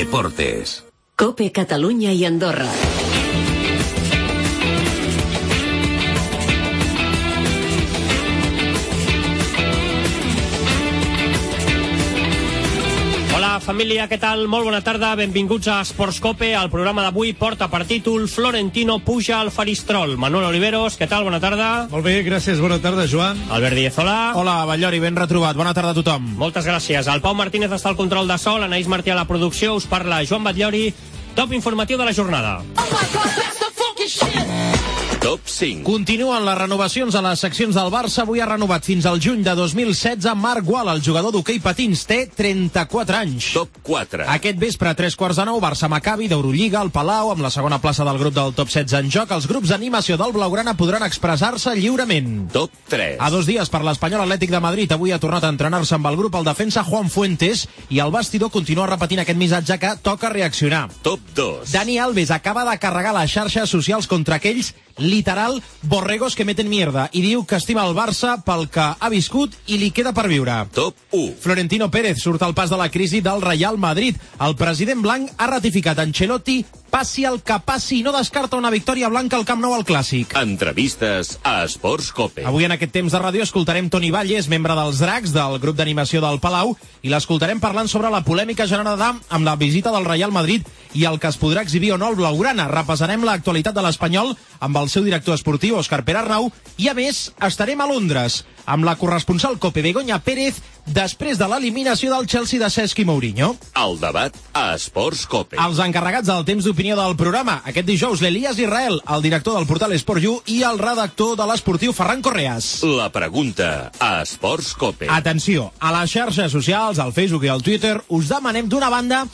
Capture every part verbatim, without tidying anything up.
Deportes. COPE Catalunya i Andorra. Hola família, què tal? Molt bona tarda, benvinguts a Esports Cope. El programa d'avui porta per títol Florentino puja al Faristrol. Manuel Oliveros, què tal? Bona tarda. Molt bé, gràcies, bona tarda, Joan. Albert Díez, hola. Hola, Batllori, ben retrobat, bona tarda a tothom. Moltes gràcies. El Pau Martínez està al control de sol, Anaïs Martí a la producció, us parla Joan Batllori. Top informatiu de la jornada. Oh my God, that's the funky shit. Top cinc. Continuen les renovacions a les seccions del Barça. Avui ha renovat fins al juny de dos mil setze Marc Gual, el jugador d'hoquei patins. Té trenta-quatre anys. Top quatre. Aquest vespre, a tres quarts de nou, Barça-Maccabi d'Eurolliga al Palau, amb la segona plaça del grup del top setze en joc. Els grups d'animació del Blaugrana podran expressar-se lliurement. Top tres. A dos dies per l'Espanyol Atlètic de Madrid, avui ha tornat a entrenar-se amb el grup el defensa Juan Fuentes i el vestidor continua repetint aquest missatge que toca reaccionar. Top dos. Dani Alves acaba de carregar les xarxes socials contra aquells literal borregos que meten mierda i diu que estima el Barça pel que ha viscut i li queda per viure. Top u. Florentino Pérez surt al pas de la crisi del Real Madrid. El president blanc ha ratificat Ancelotti passi el que passi i no descarta una victòria blanca al Camp Nou al Clàssic. Entrevistes a Esports Cope. Avui en aquest temps de ràdio escoltarem Toni Valles, membre dels Dracs, del grup d'animació del Palau, i l'escoltarem parlant sobre la polèmica generada amb la visita del Real Madrid i el que es podrà exhibir o no al Blaugrana. Repassarem l'actualitat de l'Espanyol amb el seu director esportiu, Òscar Pere-Arnau, i a més estarem a Londres amb la corresponsal Cope Begoña Pérez després de l'eliminació del Chelsea de Cesc i Mourinho. El debat a Esports Cope. Els encarregats del temps d'opinió del programa. Aquest dijous, l'Elias Israel, el director del portal Esport U i el redactor de l'esportiu Ferran Correas. La pregunta a Esports Cope. Atenció, a les xarxes socials, al Facebook i al Twitter, us demanem d'una banda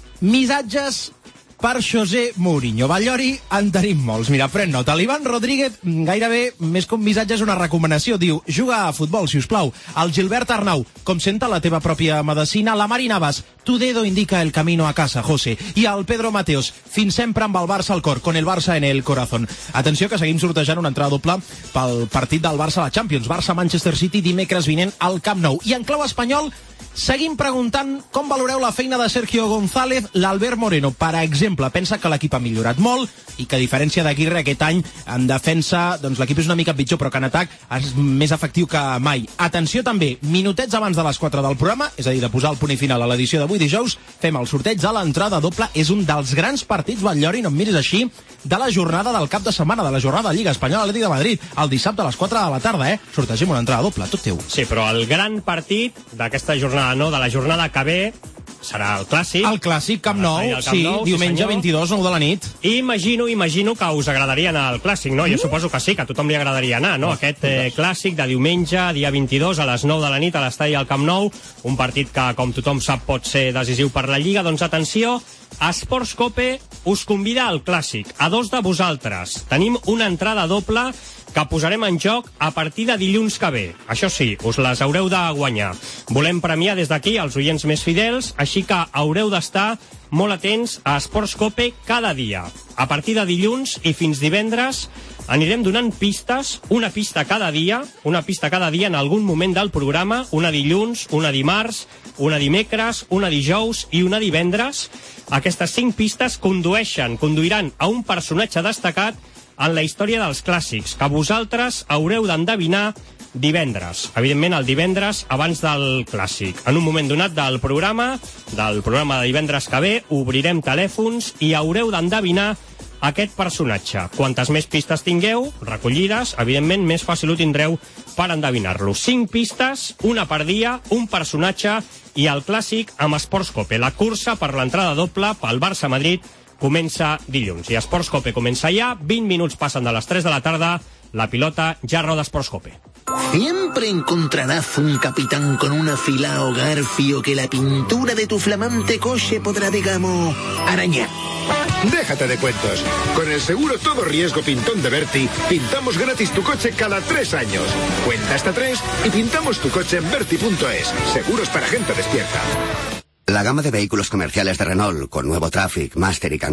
missatges per José Mourinho. Batllori, en tenim molts. Mira, pren nota. L'Ivan Rodríguez, gairebé més que un missatge és una recomanació. Diu, juga a futbol, si us plau. El Gilbert Arnau, com senta la teva pròpia medicina. La Mari Navas, tu dedo indica el camino a casa, José. I el Pedro Mateos, fins sempre amb el Barça al cor, con el Barça en el corazón. Atenció que seguim sortejant una entrada doble pel partit del Barça a la Champions. Barça-Manchester City dimecres vinent al Camp Nou. I en clau espanyol, seguim preguntant com valoreu la feina de Sergio González. L'Albert Moreno, per exemple, pensa que l'equip ha millorat molt i que a diferència d'Aguirre aquest any en defensa, doncs l'equip és una mica pitjor, però que en atac és més efectiu que mai. Atenció també, minutets abans de les quatre del programa, és a dir, de posar el punt i final a l'edició d'avui dijous, fem el sorteig de l'entrada doble. És un dels grans partits, Batllori, no em miris així, de la jornada del cap de setmana, de la jornada de Lliga Espanyola Atlètic de Madrid, el dissabte a les quatre de la tarda, eh? Sortegem una entrada doble, tot teu. Sí, però el gran partit d'aquesta jornada, no, de la jornada que ve, serà el Clàssic. El Clàssic, Camp Nou, sí, Nou, diumenge sí vint-i-dos, nou de la nit. Imagino, imagino que us agradaria anar al Clàssic, no? Jo mm. suposo que sí, que a tothom li agradaria anar, no? Aquest eh, Clàssic de diumenge, dia vint-i-dos, a les nou de la nit, a l'estadi al Camp Nou, un partit que, com tothom sap, pot ser decisiu per la Lliga. Doncs atenció, Esports Cope us convida al Clàssic, a dos de vosaltres. Tenim una entrada doble que posarem en joc a partir de dilluns que ve. Això sí, us les haureu de guanyar. Volem premiar des d'aquí els oients més fidels, així que haureu d'estar molt atents a Esports Cope cada dia. A partir de dilluns i fins divendres anirem donant pistes, una pista cada dia, una pista cada dia en algun moment del programa, una dilluns, una dimarts, una dimecres, una dijous i una divendres. Aquestes cinc pistes condueixen, conduiran a un personatge destacat en la història dels clàssics, que vosaltres haureu d'endevinar divendres. Evidentment, el divendres abans del Clàssic. En un moment donat del programa, del programa de divendres que ve, obrirem telèfons i haureu d'endevinar aquest personatge. Quantes més pistes tingueu, recollides, evidentment, més fàcil ho tindreu per endevinar-lo. Cinc pistes, una per dia, un personatge i el Clàssic amb Esports Cope. La cursa per l'entrada doble pel Barça-Madrid comença dilluns. I Esports Cope comença ja, vint minuts passen de les tres de la tarda, la pilota ja roda Esports Cope. Siempre encontrarás un capitán con un afilado garfio que la pintura de tu flamante coche podrá, digamos, arañar. Déjate de cuentos. Con el seguro todo riesgo Pintón de Berti, pintamos gratis tu coche cada tres años. Cuenta hasta tres y pintamos tu coche en Berti punto es. Seguros para gente despierta. La gama de vehículos comerciales de Renault, con nuevo Traffic, Master y Kangoo,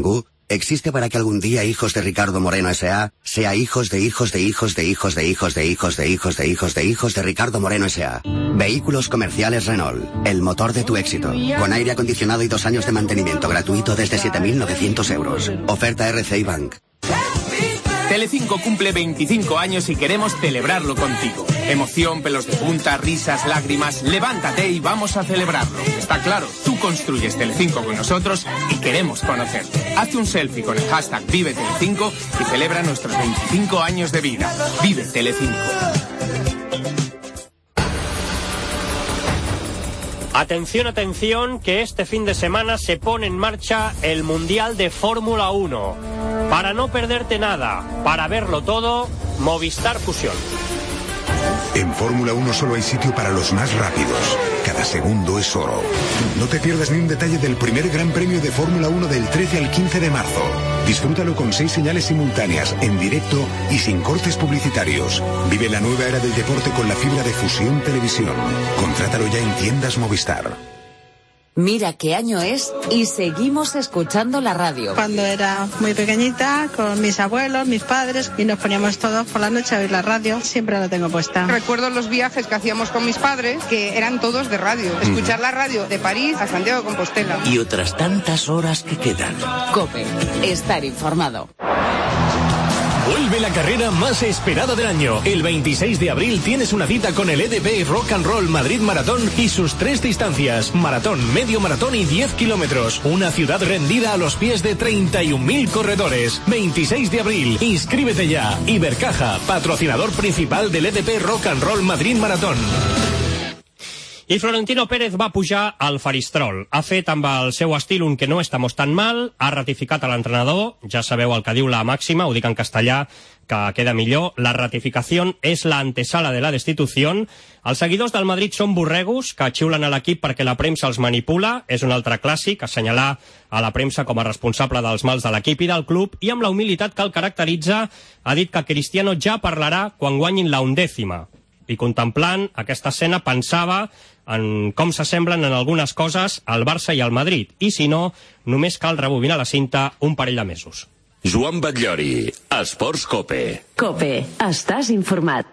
existe para que algún día Hijos de Ricardo Moreno S A sea hijos de hijos de hijos de hijos de hijos de hijos de hijos de hijos de hijos de Ricardo Moreno S A. Vehículos comerciales Renault, el motor de tu éxito, con aire acondicionado y dos años de mantenimiento gratuito desde siete mil novecientos euros. Oferta R C I Bank. Telecinco cumple veinticinco años y queremos celebrarlo contigo. Emoción, pelos de punta, risas, lágrimas. Levántate y vamos a celebrarlo. Está claro, tú construyes Telecinco con nosotros y queremos conocerte. Hazte un selfie con el hashtag Vive Telecinco y celebra nuestros veinticinco años de vida. Vive Telecinco. Atención, atención, que este fin de semana se pone en marcha el Mundial de Fórmula uno. Para no perderte nada, para verlo todo, Movistar Fusión. En Fórmula uno solo hay sitio para los más rápidos. Cada segundo es oro. No te pierdas ni un detalle del primer Gran Premio de Fórmula uno del trece al quince de marzo. Disfrútalo con seis señales simultáneas, en directo y sin cortes publicitarios. Vive la nueva era del deporte con la fibra de Fusión Televisión. Contrátalo ya en tiendas Movistar. Mira qué año es y seguimos escuchando la radio. Cuando era muy pequeñita, con mis abuelos, mis padres, y nos poníamos todos por la noche a oír la radio, siempre la tengo puesta. Recuerdo los viajes que hacíamos con mis padres, que eran todos de radio. Escuchar la radio de París a Santiago de Compostela. Y otras tantas horas que quedan. COPE, estar informado. Vuelve la carrera más esperada del año. El veintiséis de abril tienes una cita con el E D P Rock and Roll Madrid Maratón y sus tres distancias: maratón, medio maratón y diez kilómetros. Una ciudad rendida a los pies de treinta y un mil corredores. veintiséis de abril. Inscríbete ya. Ibercaja, patrocinador principal del E D P Rock and Roll Madrid Maratón. I Florentino Pérez va pujar al Faristol. Ha fet amb el seu estil un que no estamos tan mal, ha ratificat a l'entrenador, ja sabeu el que diu la màxima, ho dic en castellà, que queda millor. La ratificació és la antesala de la destitució. Els seguidors del Madrid són borregos que xiulen a l'equip perquè la premsa els manipula. És un altre clàssic, assenyalar a la premsa com a responsable dels mals de l'equip i del club, i amb la humilitat que el caracteritza ha dit que Cristiano ja parlarà quan guanyin la undècima. I contemplant aquesta escena pensava en com s'assemblen en algunes coses al Barça i al Madrid, i si no, només cal rebobinar la cinta un parell de mesos. Joan Batllori, Esports COPE. COPE, estàs informat.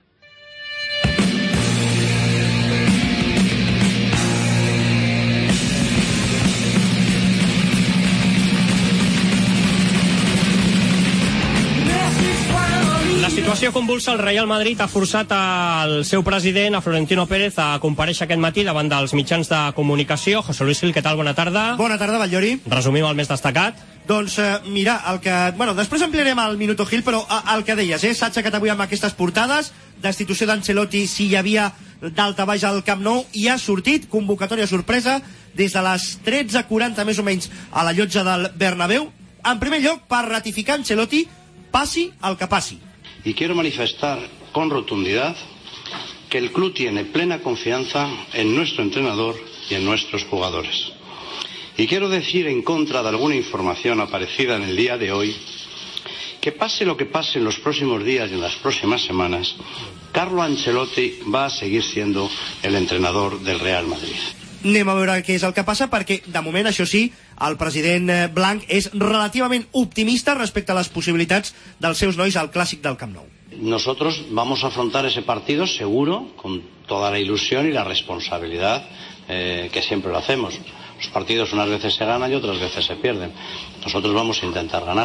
La situació convulsa al Real Madrid ha forçat al seu president, a Florentino Pérez, a comparèixer aquest matí davant dels mitjans de comunicació. José Luis Gil, què tal? Bona tarda. Bona tarda, Batllori. Resumim el més destacat. Doncs, eh, mira, el que... Bueno, després ampliarem el Minuto Gil, però el que deies, eh? S'ha aixecat avui amb aquestes portades, destitució d'Ancelotti si hi havia d'alta baix al Camp Nou, i ha sortit convocatòria sorpresa des de les tretze quaranta més o menys a la llotja del Bernabéu, en primer lloc per ratificar Ancelotti, passi el que passi. Y quiero manifestar con rotundidad que el club tiene plena confianza en nuestro entrenador y en nuestros jugadores. Y quiero decir, en contra de alguna información aparecida en el día de hoy, que pase lo que pase en los próximos días y en las próximas semanas, Carlo Ancelotti va a seguir siendo el entrenador del Real Madrid. Anem a veure què és el que passa, perquè, de moment, això sí, el president blanc és relativament optimista respecte a les possibilitats dels seus nois al Clàssic del Camp Nou. Nosotros vamos a afrontar ese partido seguro, con toda la ilusión y la responsabilidad eh, que siempre lo hacemos. Los partidos unas veces se ganan y otras veces se pierden. Nosotros vamos a intentar ganar.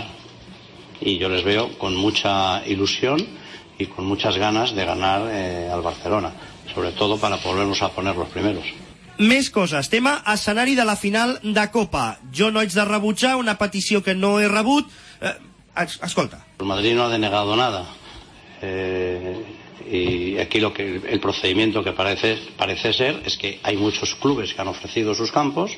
Y yo les veo con mucha ilusión y con muchas ganas de ganar eh, al Barcelona, sobre todo para volvernos a poner los primeros. Més coses. Tema escenari de la final de Copa. Jo no haig de rebutjar una petició que no he rebut. Eh, escolta. El Madrid no ha denegado nada. Eh, y aquí lo que el procedimiento que parece, parece ser es que hay muchos clubes que han ofrecido sus campos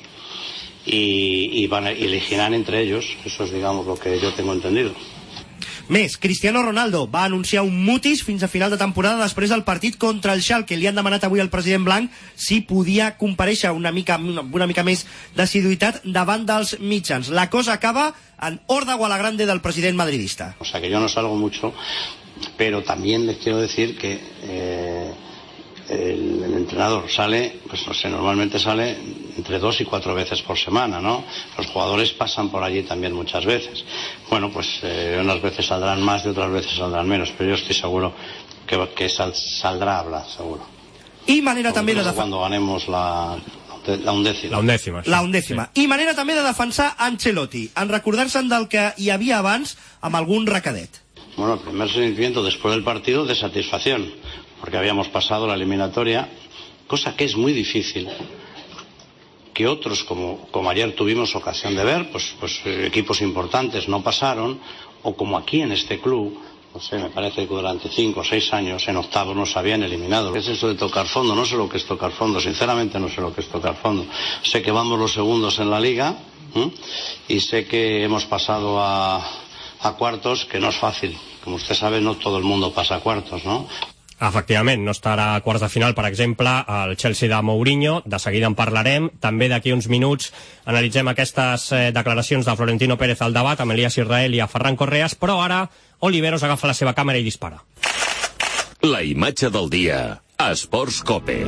y, y, van a, y elegirán entre ellos. Eso es, digamos, lo que yo tengo entendido. Més, Cristiano Ronaldo va anunciar un mutis fins a final de temporada després del partit contra el Schalke. Li han demanat avui al president blanc si podia comparèixer una mica, una, una mica més d'assiduïtat davant dels mitjans. La cosa acaba en órdago a la grande del president madridista. O sea que yo no salgo mucho, pero también les quiero decir que eh, el, el entrenador sale, pues no sé, normalmente sale entre dos y cuatro veces por semana, ¿no? Los jugadores pasan por allí también muchas veces. Bueno, pues eh, unas veces saldrán más y otras veces saldrán menos, pero yo estoy seguro que, que sal, saldrà a hablar, seguro. I manera també de... Cuando ganemos la... La undècima. La undècima, sí. La undècima. Sí. I manera també de defensar Ancelotti, en recordar-se'n del que hi havia abans amb algun recadet. Bueno, el primer sentimiento después del partido de satisfacción, porque habíamos pasado la eliminatoria, cosa que es muy difícil, que otros, como, como ayer tuvimos ocasión de ver, pues, pues equipos importantes no pasaron, o como aquí en este club, no sé, me parece que durante cinco o seis años en octavos nos habían eliminado. ¿Qué es eso de tocar fondo? No sé lo que es tocar fondo, sinceramente no sé lo que es tocar fondo. Sé que vamos los segundos en la liga, ¿eh? Y sé que hemos pasado a, a cuartos, que no es fácil. Como usted sabe, no todo el mundo pasa a cuartos, ¿no? Efectivament, no estarà a quarts de final, per exemple, el Chelsea de Mourinho. De seguida en parlarem. També d'aquí uns minuts analitzem aquestes eh, declaracions de Florentino Pérez al debat amb Elias Israel i a Ferran Correas, però ara Oliveros agafa la seva càmera i dispara. La imatge del dia a Esports Cope.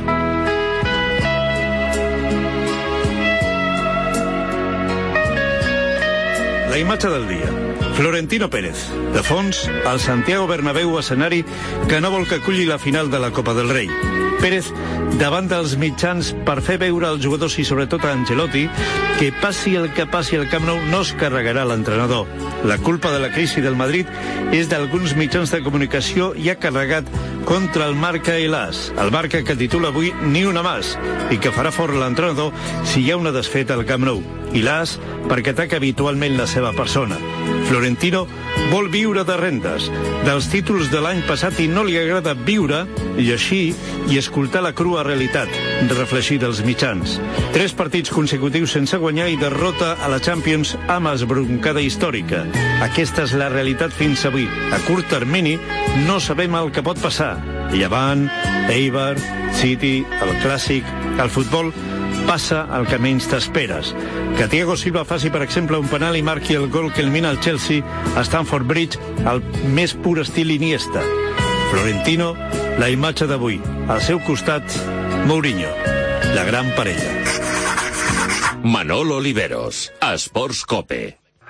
La imatge del dia. Florentino Pérez. De fons, el Santiago Bernabéu, escenari que no vol que aculli la final de la Copa del Rei. Pérez davant dels mitjans per fer veure als jugadors i sobretot a Ancelotti que passi el que passi al Camp Nou no es carregarà l'entrenador. La culpa de la crisi del Madrid és d'alguns mitjans de comunicació i ha carregat contra el Marca i l'As. El Marca que titula avui Ni una más i que farà fora l'entrenador si hi ha una desfeta al Camp Nou. I l'As perquè ataca habitualment la seva persona. Florentino vol viure de rendes, dels títols de l'any passat i no li agrada viure, i així, i escoltar la crua realitat, reflexir dels mitjans. Tres partits consecutius sense guanyar i derrota a la Champions amb esbroncada històrica. Aquesta és la realitat fins avui. A curt termini no sabem el que pot passar. Llevant, Eibar, City, el Clàssic, el futbol... passa el que menys t'esperes. Que Thiago Silva faci, per exemple, un penal i marqui el gol que elimina el Chelsea a Stamford Bridge al més pur estil Iniesta. Florentino, la imatge d'avui. Al seu costat, Mourinho, la gran parella. Manolo Oliveros, Esports Cope.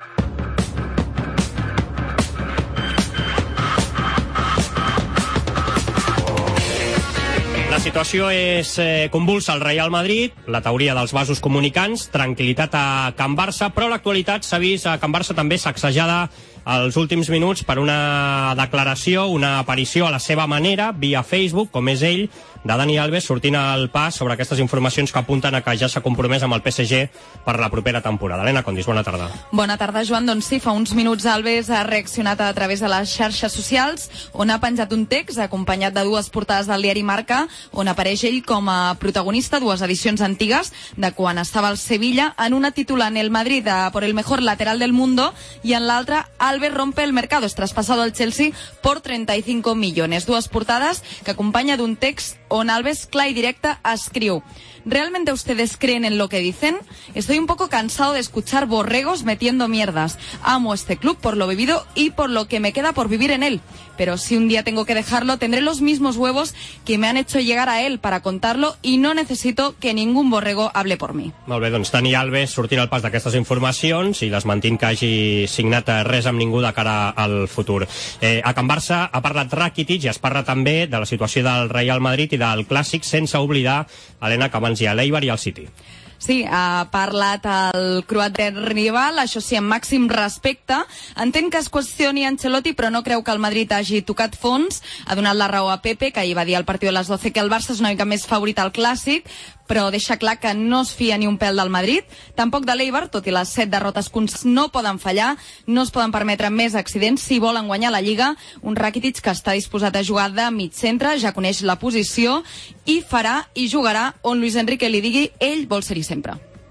La situació és eh, convulsa al Real Madrid, la teoria dels vasos comunicants, tranquil·litat a Can Barça, però l'actualitat s'ha vist a Can Barça també sacsejada als últims minuts per una declaració, una aparició a la seva manera, via Facebook, com és ell, de Dani Alves, sortint al pas sobre aquestes informacions que apunten a que ja s'ha compromès amb el P S G per la propera temporada. Helena Condis, bona tarda. Bona tarda, Joan. Doncs sí, fa uns minuts Alves ha reaccionat a través de les xarxes socials, on ha penjat un text acompanyat de dues portades del diari Marca, on apareix ell com a protagonista, dues edicions antigues, de quan estava al Sevilla, en una titulant el Madrid a por el mejor lateral del mundo, i en l'altra Alves rompe el mercado, es traspasado al Chelsea por treinta y cinco millones. Dues portades que acompanya d'un text on Alves, clar y directa, escriu: ¿realmente ustedes creen en lo que dicen? Estoy un poco cansado de escuchar borregos metiendo mierdas. Amo este club por lo vivido y por lo que me queda por vivir en él. Pero si un día tengo que dejarlo, tendré los mismos huevos que me han hecho llegar a él para contarlo y no necesito que ningún borrego hable por mí. Molt bé, doncs Dani Alves sortint al pas d'aquestes informacions i desmentint que hagi signat res amb ningú de cara al futur. Eh, a Can Barça ha parlat Rakitic i es parla també de la situació del Real Madrid i del Clàssic, sense oblidar, Helena, que abans hi ha l'Eibar i el City. Sí, ha parlat el croat rival, això sí, amb màxim respecte. Entenc que es qüestioni Ancelotti, però no creu que el Madrid hagi tocat fons. Ha donat la raó a Pepe, que ahir va dir al partit de les doce que el Barça és una mica més favorit al Clàssic, però deixa clar que no es fia ni un pèl del Madrid, tampoc de l'Eibar, tot i les set derrotes no poden fallar, no es poden permetre més accidents si volen guanyar la Lliga. Un Rakitic que està disposat a jugar de mig centre, ja coneix la posició i farà i jugarà on Luis Enrique li digui, ell vol ser-hi sempre.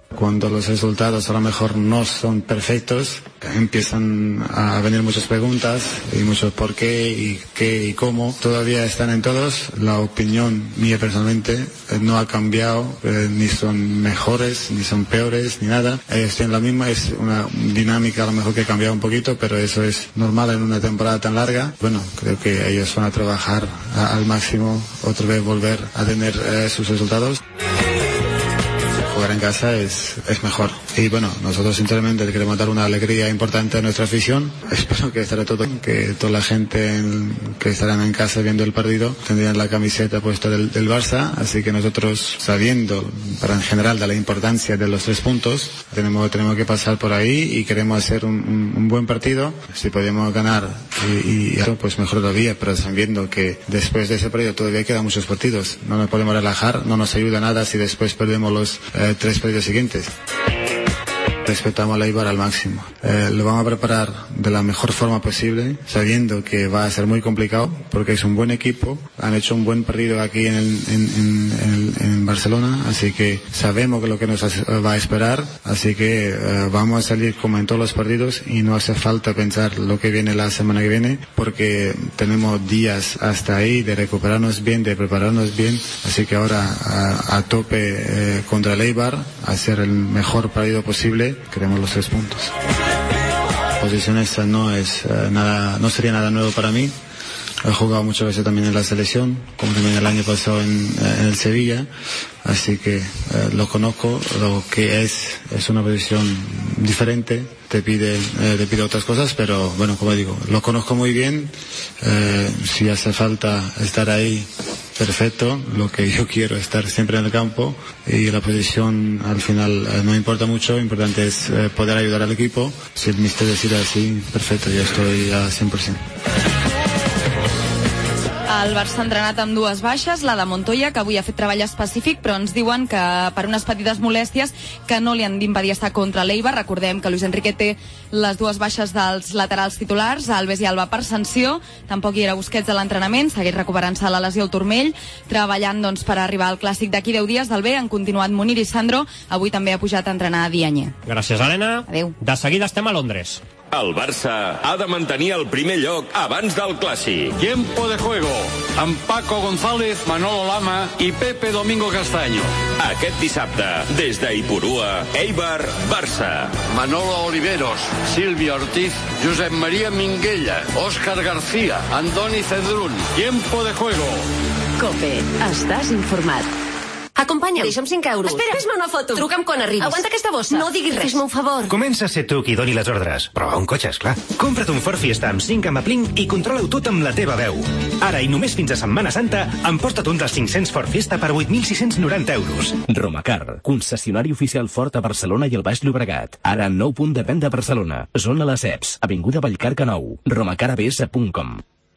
Cuando los resultados a lo mejor no son perfectos, empiezan a venir muchas preguntas y muchos por qué y qué y cómo. Todavía están en todos. La opinión mía personalmente no ha cambiado, eh, ni son mejores, ni son peores, ni nada. Ellos tienen la misma, es una dinámica a lo mejor que ha cambiado un poquito, pero eso es normal en una temporada tan larga. Bueno, creo que ellos van a trabajar a, al máximo, otra vez volver a tener eh, sus resultados. Jugar en casa es, es mejor. Y bueno, nosotros sinceramente queremos dar una alegría importante a nuestra afición. Espero que estará todo, que toda la gente en, que estarán en casa viendo el partido tendrían la camiseta puesta del, del Barça. Así que nosotros, sabiendo para en general de la importancia de los tres puntos, tenemos, tenemos que pasar por ahí y queremos hacer un, un, un buen partido. Si podemos ganar y, y eso, pues mejor todavía, pero sabiendo que después de ese partido todavía quedan muchos partidos. No nos podemos relajar, no nos ayuda nada si después perdemos los eh, tres partidos siguientes. Respetamos a Eibar al máximo. Eh, lo vamos a preparar de la mejor forma posible, sabiendo que va a ser muy complicado, porque es un buen equipo, han hecho un buen partido aquí en, el, en, en, en, en Barcelona, así que sabemos que lo que nos va a esperar, así que eh, vamos a salir como en todos los partidos y no hace falta pensar lo que viene la semana que viene, porque tenemos días hasta ahí de recuperarnos bien, de prepararnos bien, así que ahora a, a tope eh, contra el Eibar, hacer el mejor partido posible. Queremos los tres puntos. La posición esta no es eh, nada, no sería nada nuevo para mí. He jugado muchas veces también en la selección, como también el año pasado en, en el Sevilla, así que eh, lo conozco. Lo que es es una posición diferente, te pide eh, te pide otras cosas, pero bueno, como digo, lo conozco muy bien. Eh, si hace falta estar ahí, perfecto. Lo que yo quiero es estar siempre en el campo, y la posición al final eh, no importa mucho. Lo importante es eh, poder ayudar al equipo. Si el míster decide así, perfecto, yo estoy a cien por ciento. El Barça ha entrenat amb dues baixes, la de Montoya, que avui ha fet treball específic, però ens diuen que per unes petites molèsties que no li han d'impedir estar contra l'Eibar. Recordem que Luis Enrique té les dues baixes dels laterals titulars, Alves i Alba per sanció, tampoc hi era Busquets a l'entrenament, segueix recuperant-se la lesió al turmell, treballant doncs, per arribar al clàssic d'aquí deu dies del B. Han continuat Munir i Sandro, avui també ha pujat a entrenar a Diagne. Gràcies, Helena. Adéu. De seguida estem a Londres. El Barça ha de mantenir el primer lloc abans del Clàssic. Tiempo de juego, amb Paco González, Manolo Lama i Pepe Domingo Castaño. Aquest dissabte, des d'Ipurua, Eibar, Barça. Manolo Oliveros, Silvia Ortiz, Josep María Minguella, Óscar García, Andoni Cedrún. Tiempo de juego. COPE, estàs informat. Acompanya'm. Deixa'm cinc euros. Espera, fes-me una foto. Truca'm quan arribis. Aguanta aquesta bossa. No diguis res. Fes-me un favor. Comença a ser tu qui doni les ordres. Però a un cotxe, esclar. Compra't un Ford Fiesta amb cinc amb Aplink i controla-ho tot amb la teva veu. Ara i només fins a Setmana Santa, emporta't un dels cinc-cents Ford Fiesta per vuit mil sis-cents noranta euros. Romacar, concessionari oficial Ford a Barcelona i el Baix Llobregat. Ara nou punt de venda a Barcelona. Zona Les Eps, avinguda Vallcarca nou. romacar a b s punt com.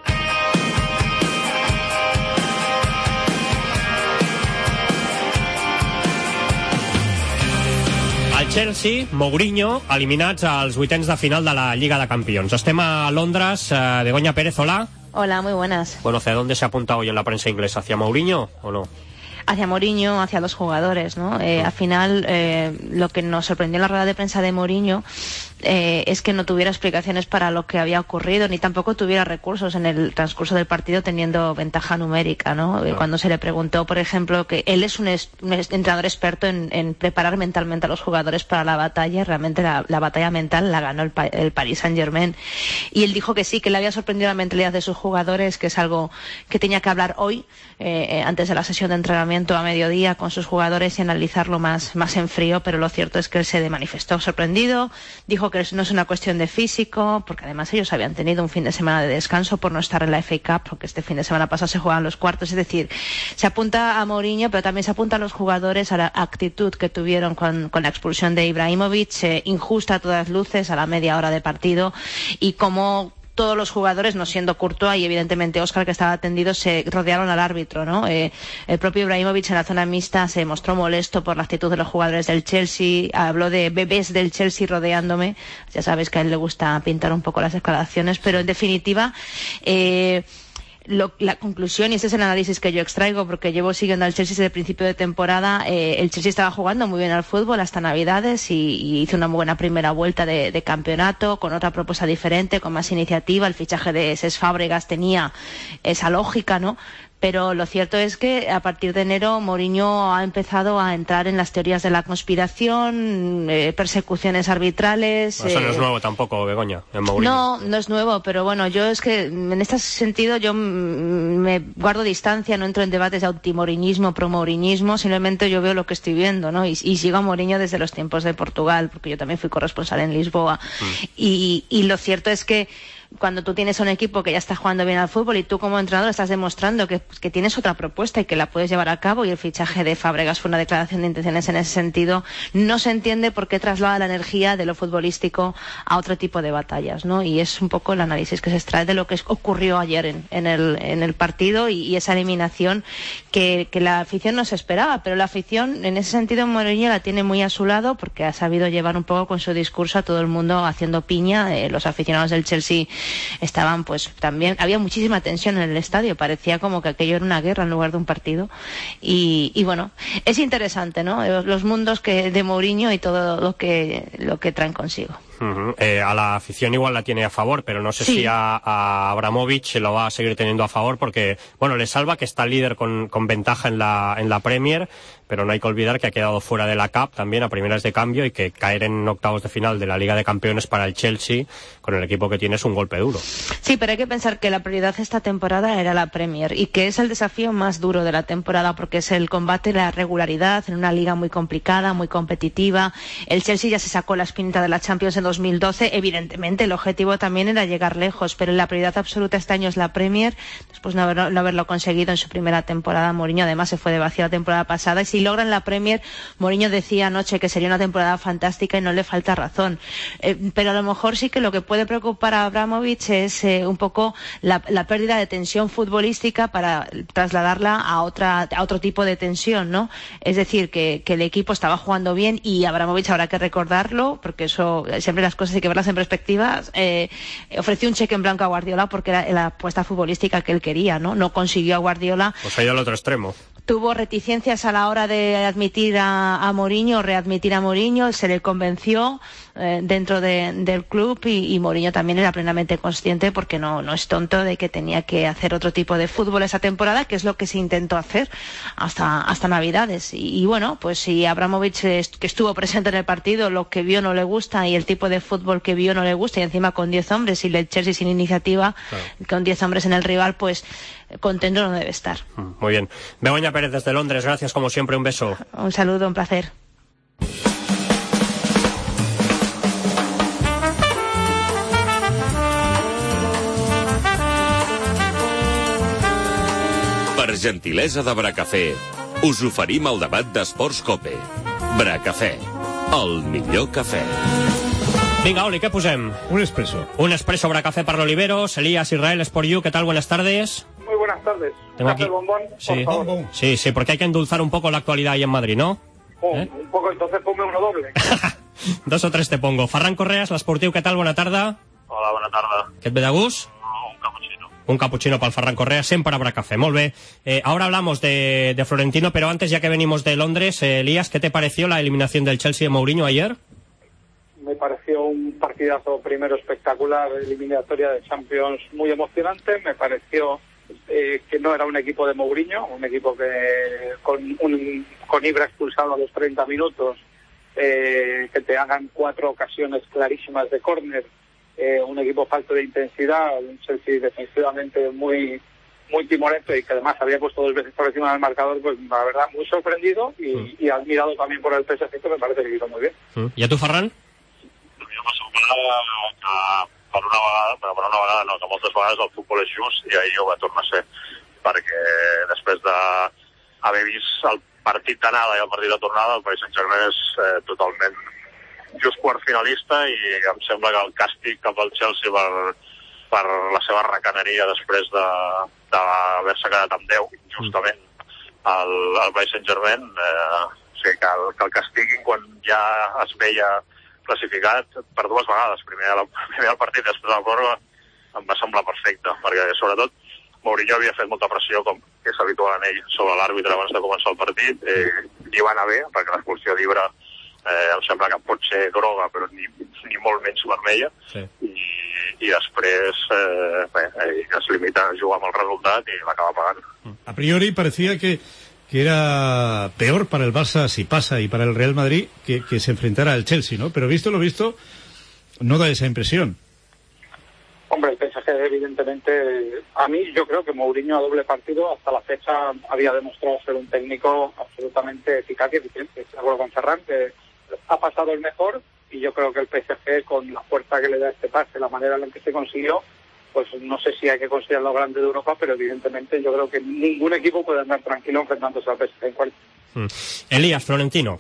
El Chelsea, Mourinho, eliminats als vuitens de final de la Lliga de Campions. Estem a Londres. Eh, Begoña Pérez, hola. Hola, muy buenas. Bueno, ¿hacia dónde se ha apuntado hoy en la prensa inglesa? ¿Hacia Mourinho o no? Hacia Mourinho, hacia los jugadores, ¿no? Eh, al final, eh, lo que nos sorprendió en la rueda de prensa de Mourinho eh, es que no tuviera explicaciones para lo que había ocurrido, ni tampoco tuviera recursos en el transcurso del partido teniendo ventaja numérica, ¿no? Claro. Cuando se le preguntó, por ejemplo, que él es un, es, un entrenador experto en, en preparar mentalmente a los jugadores para la batalla, realmente la, la batalla mental la ganó el, el Paris Saint-Germain, y él dijo que sí, que le había sorprendido la mentalidad de sus jugadores, que es algo que tenía que hablar hoy, eh, antes de la sesión de entrenamiento a mediodía con sus jugadores y analizarlo más, más en frío, pero lo cierto es que él se manifestó sorprendido, dijo que no es una cuestión de físico, porque además ellos habían tenido un fin de semana de descanso por no estar en la F A Cup, porque este fin de semana pasado se juegan los cuartos, es decir, se apunta a Mourinho, pero también se apunta a los jugadores, a la actitud que tuvieron con, con la expulsión de Ibrahimovic, eh, injusta a todas luces, a la media hora de partido, y cómo todos los jugadores, no siendo Courtois y evidentemente Óscar, que estaba atendido, se rodearon al árbitro, ¿no? Eh, el propio Ibrahimovic en la zona mixta se mostró molesto por la actitud de los jugadores del Chelsea, habló de bebés del Chelsea rodeándome, ya sabéis que a él le gusta pintar un poco las declaraciones, pero en definitiva, eh, lo, la conclusión, y ese es el análisis que yo extraigo, porque llevo siguiendo al Chelsea desde el principio de temporada, eh, el Chelsea estaba jugando muy bien al fútbol hasta Navidades y, y hizo una buena primera vuelta de, de campeonato, con otra propuesta diferente, con más iniciativa. El fichaje de Cesc Fábregas tenía esa lógica, ¿no? Pero lo cierto es que a partir de enero Mourinho ha empezado a entrar en las teorías de la conspiración, eh, persecuciones arbitrales. Eso eh... no es nuevo tampoco, Begoña, en Mourinho. No, no es nuevo, pero bueno, yo es que en este sentido yo me guardo distancia, no entro en debates de antimoriñismo, pro-mouriñismo, simplemente yo veo lo que estoy viendo, ¿no? Y, y sigo a Mourinho desde los tiempos de Portugal, porque yo también fui corresponsal en Lisboa. Mm. Y, y lo cierto es que cuando tú tienes un equipo que ya está jugando bien al fútbol y tú como entrenador estás demostrando que, que tienes otra propuesta y que la puedes llevar a cabo, y el fichaje de Fábregas fue una declaración de intenciones en ese sentido, no se entiende por qué traslada la energía de lo futbolístico a otro tipo de batallas, ¿no? Y es un poco el análisis que se extrae de lo que ocurrió ayer en, en, el, en el partido y, y esa eliminación que, que la afición no se esperaba, pero la afición en ese sentido Mourinho la tiene muy a su lado porque ha sabido llevar un poco con su discurso a todo el mundo haciendo piña. Eh, los aficionados del Chelsea estaban pues también, había muchísima tensión en el estadio, parecía como que aquello era una guerra en lugar de un partido y, y bueno, es interesante, ¿no? Los, los mundos que de Mourinho y todo lo que, lo que traen consigo. Uh-huh. eh, a la afición igual la tiene a favor, pero no sé sí. si a, a Abramovich lo va a seguir teniendo a favor porque, bueno, le salva que está líder con, con ventaja en la, en la Premier, pero no hay que olvidar que ha quedado fuera de la Cup también a primeras de cambio y que caer en octavos de final de la Liga de Campeones para el Chelsea con el equipo que tiene es un golpe duro. Sí, pero hay que pensar que la prioridad esta temporada era la Premier y que es el desafío más duro de la temporada porque es el combate de la regularidad en una liga muy complicada, muy competitiva. El Chelsea ya se sacó la espinita de la Champions en dos mil doce, evidentemente el objetivo también era llegar lejos, pero la prioridad absoluta este año es la Premier, después de no, haber, no haberlo conseguido en su primera temporada. Mourinho además se fue de vacío la temporada pasada y si logran la Premier, Mourinho decía anoche que sería una temporada fantástica y no le falta razón, eh, pero a lo mejor sí que lo que puede preocupar a Abramovich es eh, un poco la, la pérdida de tensión futbolística para trasladarla a otra a otro tipo de tensión, ¿no? Es decir, que, que el equipo estaba jugando bien y Abramovich, habrá que recordarlo, porque eso siempre las cosas hay que verlas en perspectiva, eh, ofreció un cheque en blanco a Guardiola porque era la apuesta futbolística que él quería, ¿no? No consiguió a Guardiola. Pues ha ido al otro extremo. Tuvo reticencias a la hora de admitir a, a Mourinho, readmitir a Mourinho, se le convenció eh, dentro de, del club y, y Mourinho también era plenamente consciente porque no, no es tonto de que tenía que hacer otro tipo de fútbol esa temporada, que es lo que se intentó hacer hasta, hasta Navidades. Y, y bueno, pues si Abramovich est- que estuvo presente en el partido, lo que vio no le gusta y el tipo de fútbol que vio no le gusta y encima con diez hombres y el Chelsea sin iniciativa, claro, con diez hombres en el rival, pues contento no debe estar. Muy bien. Begoña Pérez desde Londres, gracias como siempre, un beso. Un saludo, un placer. Per gentilesa de Bracafé, us oferim el debat d'Esports Cope. Bracafé, el millor cafè. Venga, Oli, ¿qué posem? Un espresso. Un espresso Bracafé para Oliveros, Elías Israel, Sport You, ¿qué tal? Buenas tardes. Muy buenas tardes. Tengo aquí... bombón, sí. por favor. sí, sí, porque hay que endulzar un poco la actualidad ahí en Madrid, ¿no? Oh, ¿Eh? Un poco, entonces ponme uno doble. Dos o tres te pongo. Ferran Correas, l'Esportiu, ¿qué tal? Buena tarda. Hola, bona tarda. ¿Qué et ve de gust? Un cappuccino. Un cappuccino para el Ferran Correas, siempre habrá café. Molt bé. Eh, ahora hablamos de, de Florentino, pero antes, ya que venimos de Londres, eh, Elías, ¿qué te pareció la eliminación del Chelsea de Mourinho ayer? Me pareció un partidazo primero espectacular, eliminatoria de Champions muy emocionante. Me pareció eh, que no era un equipo de Mourinho, un equipo que con, un, con Ibra expulsado a los treinta minutos, eh, que te hagan cuatro ocasiones clarísimas de córner, eh, un equipo falto de intensidad, un Chelsea defensivamente muy muy timoreto y que además había puesto dos veces por encima del marcador, pues la verdad muy sorprendido y, mm. y admirado también por el P S G, que me parece que hizo muy bien. Mm. ¿Y a tu, Ferran? Jo m'assegurava que per una vegada, però per una vegada no, que moltes vegades el futbol és just i ahir ho va tornar a ser, perquè després d'haver vist el partit d'anada i el partit de tornada, el Paris Saint-Germain és eh, totalment just quart finalista i em sembla que el càstig cap al Chelsea per, per la seva recaneria després de, d'haver-se quedat amb deu justament al, al Paris Saint-Germain, eh, o sigui, que el, que el castiguin quan ja es veia classificat per dues vegades, primer el, primer el partit, després de la pròrroga, em va semblar perfecte, perquè sobretot Mourinho havia fet molta pressió, com és habitual en ell, sobre l'àrbitre abans de començar el partit, eh, i va anar bé, perquè l'expulsió d'Ibra eh, em sembla que pot ser groga, però ni, ni molt menys vermella, sí. i, i després eh, bé, es limita a jugar amb el resultat i l'acaba pagant. A priori parecía que, que era peor para el Barça si pasa y para el Real Madrid que, que se enfrentara al Chelsea, ¿no? Pero visto lo visto, no da esa impresión. Hombre, el P S G evidentemente, a mí yo creo que Mourinho a doble partido hasta la fecha había demostrado ser un técnico absolutamente eficaz y eficiente. Estoy de acuerdo con Ferran, que ha pasado el mejor, y yo creo que el P S G, con la fuerza que le da este pase, la manera en la que se consiguió, pues no sé si hay que considerarlo grande de Europa, pero evidentemente yo creo que ningún equipo puede andar tranquilo enfrentándose al P S G en cualquier. Mm. Elías, Florentino.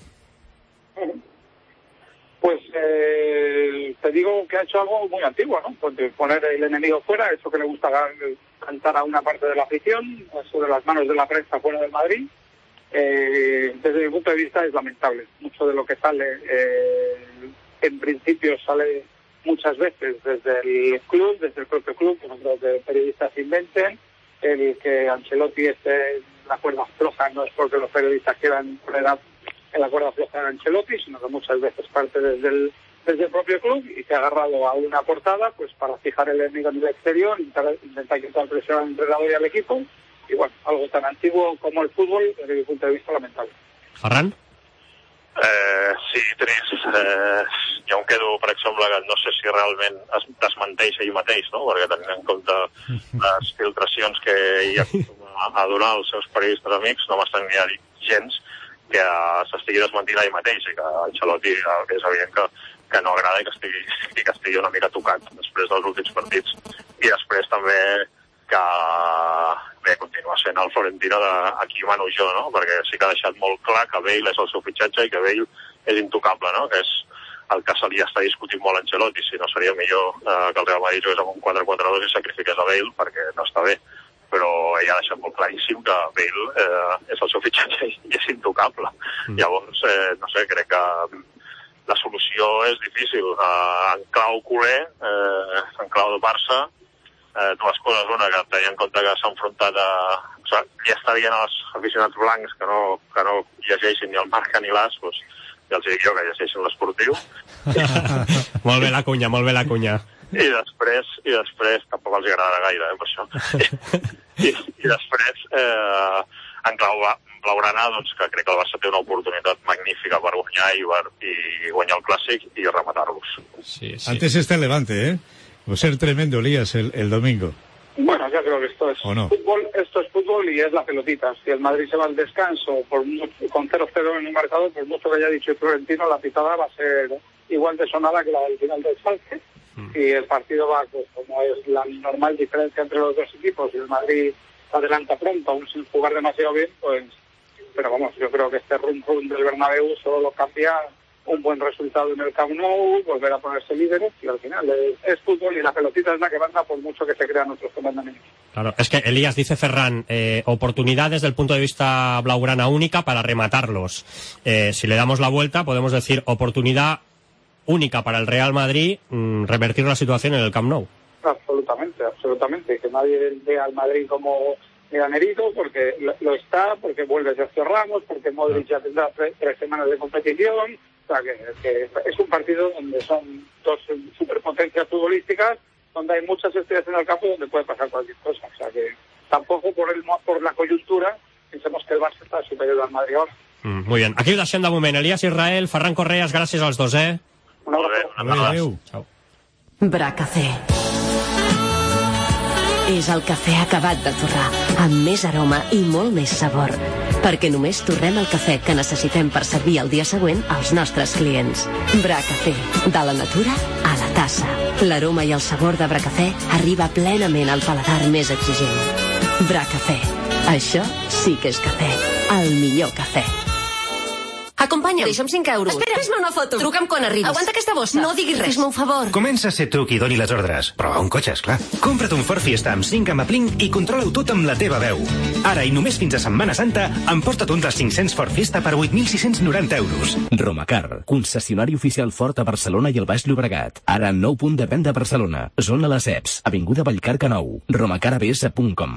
Pues eh, te digo que ha hecho algo muy antiguo, ¿no? Pues poner el enemigo fuera, eso que le gusta cantar a una parte de la afición, eso de las manos de la prensa fuera del Madrid. Eh, desde mi punto de vista es lamentable. Mucho de lo que sale, eh, en principio sale muchas veces desde el club, desde el propio club, que no creo que periodistas inventen. El que Ancelotti esté en la cuerda floja no es porque los periodistas quieran poner a en la cuerda floja de Ancelotti, sino que muchas veces parte desde el, desde el propio club y se ha agarrado a una portada pues para fijar el enemigo en el exterior, intentar, intentar quitar presión al entrenador y al equipo, y bueno, algo tan antiguo como el fútbol, desde mi punto de vista, lamentable. Ferran? Eh, sí, trist. Eh, jo em quedo, per exemple, que no sé si realment es desmenteix ell mateix, no? Perquè tenint en compte les filtracions que ell acostuma a donar als seus periodistes amics, no m'estan ni a dir gens que s'estigui desmentint ell mateix, i que Ancelotti és evident que, que no agrada i que estigui, i que estigui una mica tocat després dels últims partits. I després també que bé, continua sent el Florentino de aquí mano jo, no? Perquè sí que ha deixat molt clar que Bale és el seu fitxatge i que Bale és intocable, no? Que és el que se li està discutint molt a Ancelotti, si no seria millor eh, que el Real Madrid jugués amb un quatre quatre dos i sacrifiqués a Bale, perquè no està bé. Però ella ha deixat molt claríssim que Bale eh, és el seu fitxatge i és intocable. Mm. Llavors, eh, no sé, crec que la solució és difícil. Eh, en clau culer, eh, en clau de Barça, eh, dues coses. Una, que tenint en compte que s'ha enfrontat a... O sigui, ja està dient als aficionats blancs que no, que no llegeixin ni el Marca ni l'As, doncs ja els dic jo que llegeixin l'Esportiu. Molt bé la cunya, molt bé la cunya. I després, i després tampoc els agradarà gaire, eh, per això. I, i després, eh, en clau blaugrana, doncs, que crec que el Barça té una oportunitat magnífica per guanyar i, per, i guanyar el Clàssic i rematar-los. Sí, sí. Antes está el Levante, ¿eh? Va a ser tremendo, Elías, el, el domingo. Bueno, yo creo que esto es no? fútbol, esto es fútbol y es la pelotita. Si el Madrid se va al descanso por mucho, con cero cero en el marcador, por mucho que haya dicho el Florentino, la pitada va a ser igual de sonada que la del final del Schalke. Y el partido va, pues como es la normal diferencia entre los dos equipos, y el Madrid adelanta pronto, aún sin jugar demasiado bien, pues, pero vamos, yo creo que este rum rum del Bernabéu solo lo cambia un buen resultado en el Camp Nou, volver a ponerse líderes, y al final es, es fútbol y la pelotita es la que manda por mucho que se crean otros comandamientos. Claro, es que Elías, dice Ferran, eh, oportunidad desde el punto de vista blaugrana única para rematarlos. Eh, si le damos la vuelta, podemos decir oportunidad única para el Real Madrid, mmm, revertir la situación en el Camp Nou. Absolutamente, absolutamente. Que nadie vea al Madrid como granerito, porque lo, lo está, porque vuelve Sergio Ramos, porque Modric ya tendrá tres, tres semanas de competición. O sea, que, que es un partido donde son dos superpotencias futbolísticas, donde hay muchas estrellas en el campo donde puede pasar cualquier cosa. O sea, que tampoco por, el, por la coyuntura pensemos que el Barça está superior al Madrid ahora. Mm, muy bien. Aquí ho deixem de moment. Elías Israel, Ferran Correas, gràcies als dos, eh? Un abrazo. Adéu. Ciao. Bracafé. És el cafè acabat de torrar, amb més aroma i molt més sabor. Perquè només torrem el cafè que necessitem per servir el dia següent als nostres clients. Bracafé, de la natura a la tassa. L'aroma i el sabor de Bracafé arriba plenament al paladar més exigent. Bracafé. Això sí que és cafè. El millor cafè. Acompanya'm. Deixa'm cinc euros. Espera, fes-me una foto. Truca'm quan arribis. Aguanta aquesta bossa. No diguis res. Fes-me un favor. Comença a ser tu qui doni les ordres. Prova un cotxe, esclar. Compra't un Ford Fiesta amb cinc amb Aplink i controla-ho tot amb la teva veu. Ara i només fins a Setmana Santa, emporta't un dels cinc-cents Ford Fiesta per vuit mil sis-cents noranta euros. Romacar, concessionari oficial Ford a Barcelona i el Baix Llobregat. Ara nou punt de venda a Barcelona. Zona Les Eps, avinguda Vallcarca nou. romacar a b s punt com.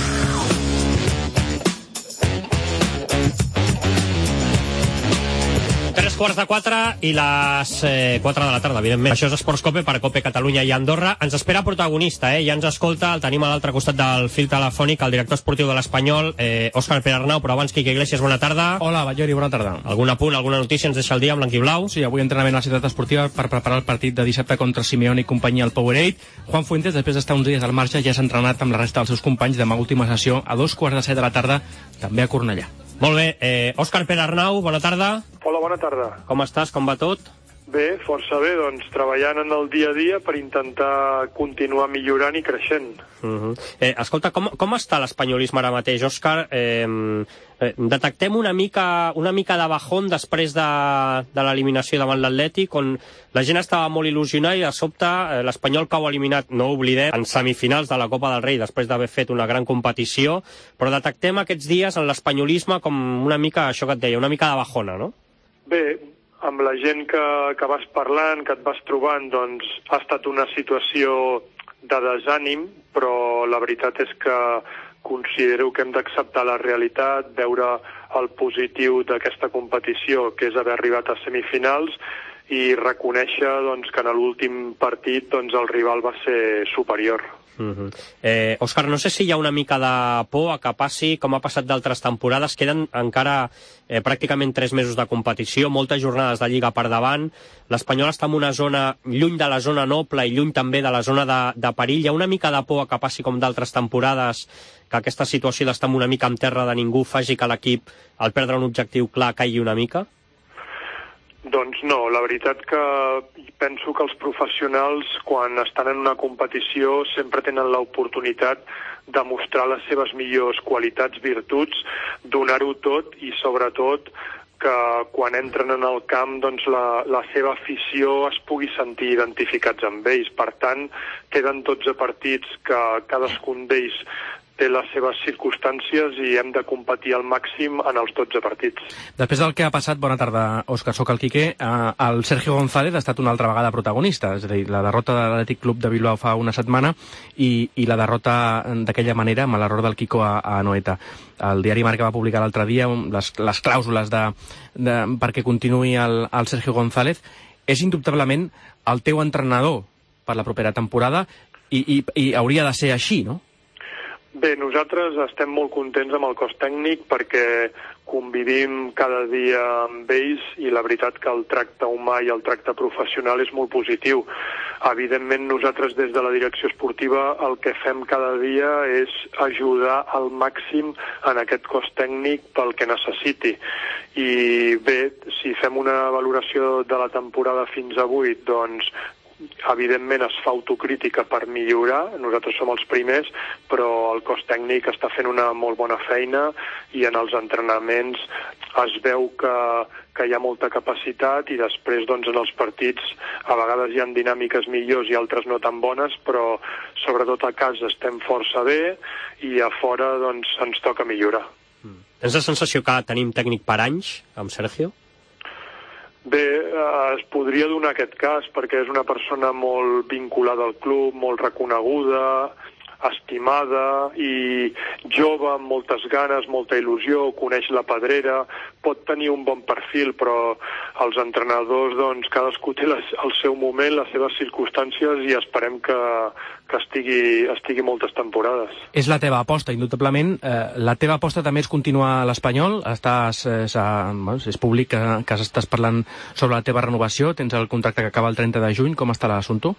Tres quarts de quatre i les eh, quatre de la tarda, evidentment. Això és Esports Cope per Cope Catalunya i Andorra. Ens espera protagonista, eh? Ja ens escolta, el tenim a l'altre costat del fil telefònic, el director esportiu de l'Espanyol, eh, Òscar Pere Arnau, però abans Quique Iglesias, bona tarda. Hola, Ballori, bona tarda. Algun apunt, alguna notícia ens deixa el dia amb blanquiblau? Sí, avui entrenament a la ciutat esportiva per preparar el partit de dissabte contra Simeone i companyia al Powerade. Juan Fuentes, després d'estar uns dies al marxa, ja s'ha entrenat amb la resta dels seus companys demà última sessió a dos quarts de set de la tarda, també a Cornellà. Molt bé, eh, Òscar Pere Arnau, bona tarda. Hola, bona tarda. Com estàs, com va tot? Bé, força bé, doncs treballant en el dia a dia per intentar continuar millorant i creixent. Uh -huh. eh, escolta, com, com està l'espanyolisme ara mateix, Òscar? Eh, eh, detectem una mica, una mica de bajón després de, de l'eliminació davant l'Atlètic, on la gent estava molt il·lusionada i de sobte eh, l'Espanyol cau eliminat, no oblidem, en semifinals de la Copa del Rei després d'haver fet una gran competició, però detectem aquests dies en l'espanyolisme com una mica, això que et deia, una mica de bajona, no? Bé, amb la gent que, que vas parlant, que et vas trobant, doncs ha estat una situació de desànim, però la veritat és que considero que hem d'acceptar la realitat, veure el positiu d'aquesta competició, que és haver arribat a semifinals, i reconèixer doncs, que en l'últim partit doncs, el rival va ser superior. Uh-huh. eh, Òscar, no sé si hi ha una mica de por a que passi com ha passat d'altres temporades. Queden encara eh, pràcticament tres mesos de competició, moltes jornades de Lliga per davant. L'Espanyol està en una zona lluny de la zona noble i lluny també de la zona de, de perill. Hi ha una mica de por a que passi com d'altres temporades, que aquesta situació d'estar una mica en terra de ningú faci que l'equip, al perdre un objectiu clar, caigui una mica? Doncs no, la veritat que penso que els professionals, quan estan en una competició, sempre tenen l'oportunitat de mostrar les seves millors qualitats, virtuts, donar-ho tot i, sobretot, que quan entren en el camp doncs, la, la seva afició es pugui sentir identificats amb ells. Per tant, queden dotze partits que cadascun d'ells té les seves circumstàncies i hem de competir al màxim en els dotze partits. Després del que ha passat, bona tarda, Òscar, soc el Quique, eh, el Sergio González ha estat una altra vegada protagonista, és a dir, la derrota de l'Atlètic Club de Bilbao fa una setmana i, i la derrota d'aquella manera amb l'error del Quico a, a Anoeta. El diari Marca va publicar l'altre dia les, les clàusules de, de, perquè continuï el, el Sergio González. És indubtablement el teu entrenador per la propera temporada i, i, i hauria de ser així, no? Bé, nosaltres estem molt contents amb el cos tècnic perquè convivim cada dia amb ells i la veritat que el tracte humà i el tracte professional és molt positiu. Evidentment, nosaltres des de la direcció esportiva el que fem cada dia és ajudar al màxim en aquest cos tècnic pel que necessiti. I bé, si fem una valoració de la temporada fins avui, doncs evidentment es fa autocrítica per millorar, nosaltres som els primers, però el cos tècnic està fent una molt bona feina i en els entrenaments es veu que, que hi ha molta capacitat i després doncs, en els partits a vegades hi ha dinàmiques millors i altres no tan bones, però sobretot a casa estem força bé i a fora doncs, ens toca millorar. Mm. Tens la sensació que tenim tècnic per anys amb Sergio? Bé, es podria donar aquest cas perquè és una persona molt vinculada al club, molt reconeguda, estimada i jove, amb moltes ganes, molta il·lusió, coneix la pedrera, pot tenir un bon perfil, però els entrenadors, doncs, cadascú té les, el seu moment, les seves circumstàncies i esperem que, que estigui, estigui moltes temporades. És la teva aposta, indubtablement. Eh, la teva aposta també és continuar a l'Espanyol. Estàs, eh, bueno, és públic que, que estàs parlant sobre la teva renovació. Tens el contracte que acaba el trenta de juny. Com està l'assumpte?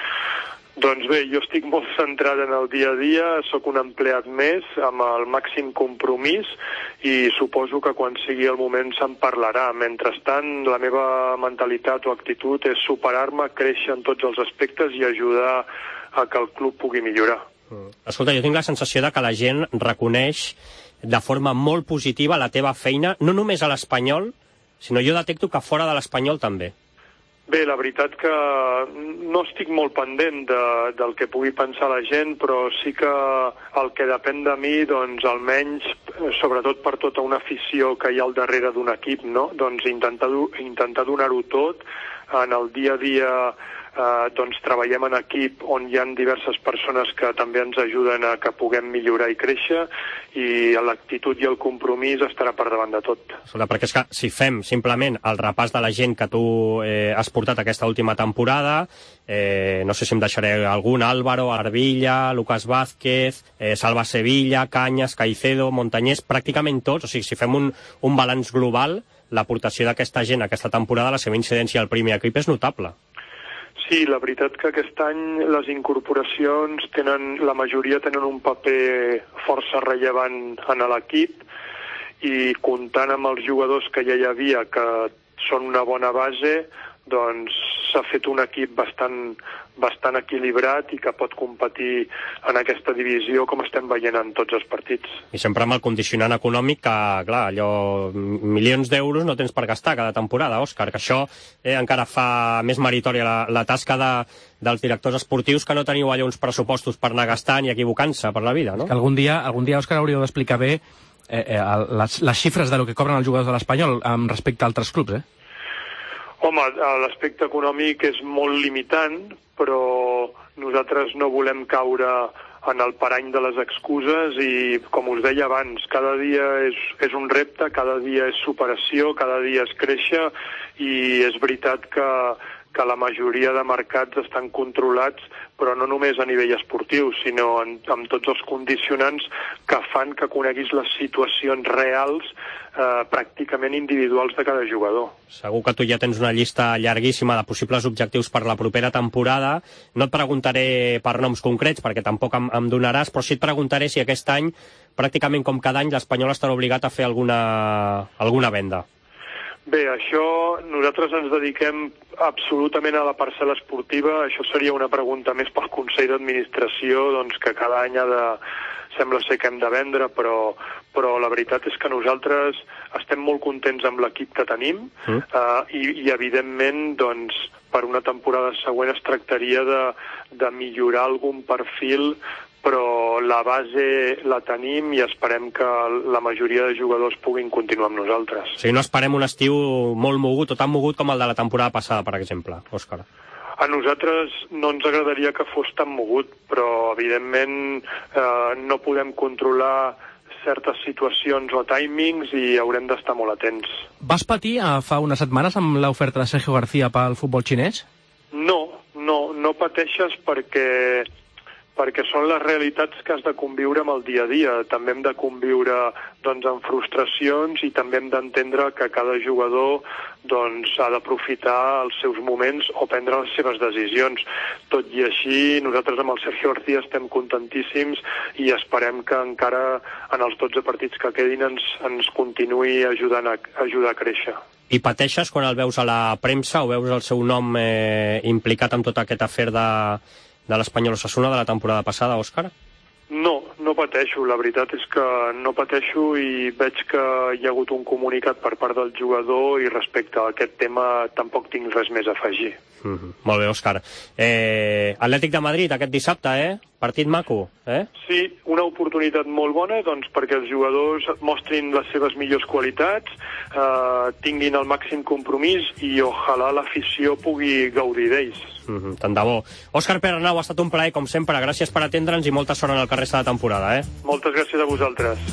Doncs bé, jo estic molt centrada en el dia a dia, sóc un empleat més, amb el màxim compromís, i suposo que quan sigui el moment se'n parlarà. Mentrestant, la meva mentalitat o actitud és superar-me, créixer en tots els aspectes i ajudar a que el club pugui millorar. Escolta, jo tinc la sensació de que la gent reconeix de forma molt positiva la teva feina, no només a l'Espanyol, sinó jo detecto que fora de l'Espanyol també. Bé, la veritat que no estic molt pendent de, del que pugui pensar la gent, però sí que el que depèn de mi, doncs almenys, sobretot per tota una afició que hi ha al darrere d'un equip, no? Doncs intentar, intentar donar-ho tot en el dia a dia. Uh, doncs treballem en equip on hi ha diverses persones que també ens ajuden a que puguem millorar i créixer, i l'actitud i el compromís estarà per davant de tot. Escolta, perquè és que si fem simplement el repàs de la gent que tu eh, has portat aquesta última temporada, eh, no sé si em deixaré algun, Álvaro, Arbilla, Lucas Vázquez, eh, Salva Sevilla, Cañas, Caicedo, Montañés, pràcticament tots, o sigui, si fem un, un balanç global, l'aportació d'aquesta gent aquesta temporada, la seva incidència al primer equip és notable. Sí, la veritat que aquest any les incorporacions tenen, la majoria tenen un paper força rellevant en l'equip, i comptant amb els jugadors que ja hi havia, que són una bona base, doncs s'ha fet un equip bastant, bastant equilibrat i que pot competir en aquesta divisió com estem veient en tots els partits. I sempre amb el condicionant econòmic que, clar, allò, milions d'euros no tens per gastar cada temporada, Òscar, que això eh, encara fa més meritòria la, la tasca de, dels directors esportius, que no teniu allò uns pressupostos per anar gastant i equivocant-se per la vida, no? Que algun dia, algun dia, Òscar, hauríeu d'explicar bé eh, eh, les, les xifres de lo que cobren els jugadors de l'Espanyol amb respecte a altres clubs, eh? Home, l'aspecte econòmic és molt limitant, però nosaltres no volem caure en el parany de les excuses i, com us deia abans, cada dia és, és un repte, cada dia és superació, cada dia és créixer, i és veritat que, que la majoria de mercats estan controlats, però no només a nivell esportiu, sinó en, amb tots els condicionants que fan que coneguis les situacions reals eh, pràcticament individuals de cada jugador. Segur que tu ja tens una llista llarguíssima de possibles objectius per la propera temporada. No et preguntaré per noms concrets, perquè tampoc em, em donaràs, però sí et preguntaré si aquest any, pràcticament com cada any, l'Espanyol estarà obligat a fer alguna, alguna venda. Bé, això nosaltres ens dediquem absolutament a la parcel·la esportiva. Això seria una pregunta més pel Consell d'Administració, doncs, que cada any ha de, sembla ser que hem de vendre, però, però la veritat és que nosaltres estem molt contents amb l'equip que tenim, mm. uh, i, i evidentment doncs, per una temporada següent es tractaria de, de millorar algun perfil, però la base la tenim i esperem que la majoria de jugadors puguin continuar amb nosaltres. O sigui, no esperem un estiu molt mogut o tan mogut com el de la temporada passada, per exemple, Òscar. A nosaltres no ens agradaria que fos tan mogut, però evidentment eh, no podem controlar certes situacions o timings i haurem d'estar molt atents. Vas patir eh, fa unes setmanes amb l'oferta de Sergio García pel futbol xinès? No, no, no pateixes perquè... perquè són les realitats que has de conviure amb el dia a dia. També hem de conviure doncs, amb frustracions i també hem d'entendre que cada jugador doncs, ha d'aprofitar els seus moments o prendre les seves decisions. Tot i així, nosaltres amb el Sergio García estem contentíssims i esperem que encara en els dotze partits que quedin ens, ens continuï ajudant a, ajudar a créixer. I pateixes quan el veus a la premsa o veus el seu nom eh, implicat en tot aquest afer de... de l'Espanyol Osasuna de la temporada passada, Òscar? No, no pateixo. La veritat és que no pateixo i veig que hi ha hagut un comunicat per part del jugador i respecte a aquest tema tampoc tinc res més a afegir. Mm-hmm. Molt bé, Òscar. Eh, Atlètic de Madrid aquest dissabte, eh? Partit maco, eh? Sí, una oportunitat molt bona doncs, perquè els jugadors mostrin les seves millors qualitats, eh, tinguin el màxim compromís i ojalà l'afició pugui gaudir d'ells. Mm-hmm, tant de bo. Òscar Pernau, ha estat un plaer, com sempre. Gràcies per atendre'ns i molta sort en el que resta de temporada, eh? Moltes gràcies a vosaltres.